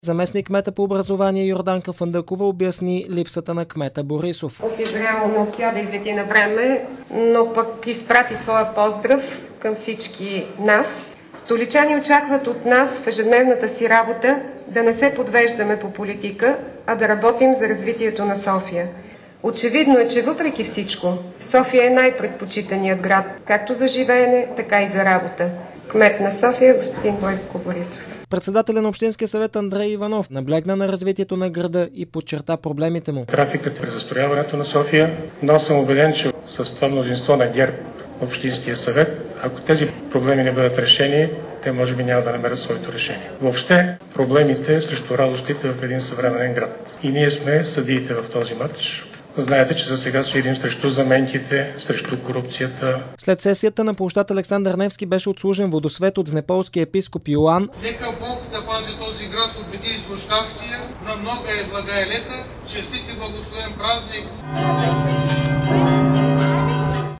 Заместник кмета по образование Йорданка Фандъкова обясни липсата на кмета Борисов. В Израел не успя да излети на време, но пък изпрати своя поздрав към всички нас. Столичани очакват от нас в ежедневната си работа да не се подвеждаме по политика, а да работим за развитието на София. Очевидно е, че въпреки всичко, София е най-предпочитаният град, както за живеене, така и за работа. Кмет на София, господин Бойко Борисов. Председателя на Общинския съвет Андрей Иванов наблегна на развитието на града и подчерта проблемите му. Трафикът при застрояването на София, но съм убеден, че с това мнозинство на ГЕРБ в Общинския съвет, ако тези проблеми не бъдат решени, те може би няма да намерят своето решение. Въобще проблемите срещу радостите в един съвременен град. И ние сме съдиите в този матч. Знаете, че за сега свирим срещу заменките, срещу корупцията. След сесията на площад Александър Невски беше отслужен водосвет от знеполския епископ Йоан. Нека Бог да пази този град от беди и злощастия, на много е блага и лета, честит и благословен празник.